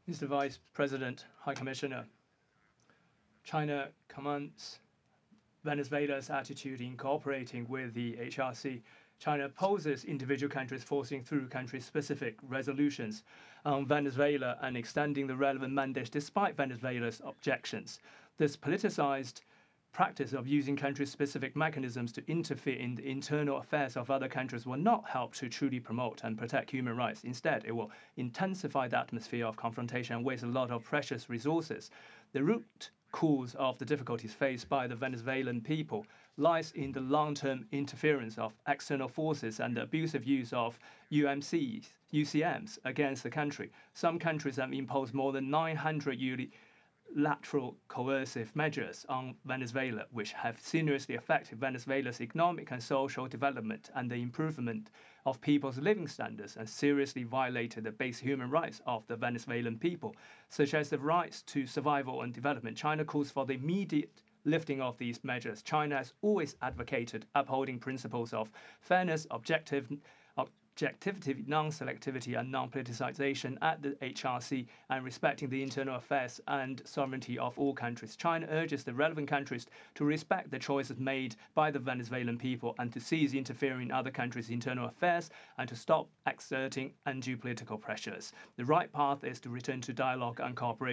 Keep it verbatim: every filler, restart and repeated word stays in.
Mister Vice President, High Commissioner, China commends Venezuela's attitude in cooperating with the H R C. China opposes individual countries forcing through country-specific resolutions on Venezuela and extending the relevant mandate despite Venezuela's objections. This politicized practice of using country-specific mechanisms to interfere in the internal affairs of other countries will not help to truly promote and protect human rights. Instead, it will intensify the atmosphere of confrontation and waste a lot of precious resources. The root cause of the difficulties faced by the Venezuelan people lies in the long-term interference of external forces and the abusive use of U M Cs, U C Ms against the country. Some countries have imposed more than nine hundred lateral coercive measures on Venezuela, which have seriously affected Venezuela's economic and social development and the improvement of people's living standards, and seriously violated the basic human rights of the Venezuelan people, such as the rights to survival and development. China calls for the immediate lifting of these measures. China has always advocated upholding principles of fairness, objective, objectivity, non-selectivity and non-politicization at the H R C, and respecting the internal affairs and sovereignty of all countries. China urges the relevant countries to respect the choices made by the Venezuelan people and to cease interfering in other countries' internal affairs and to stop exerting undue political pressures. The right path is to return to dialogue and cooperation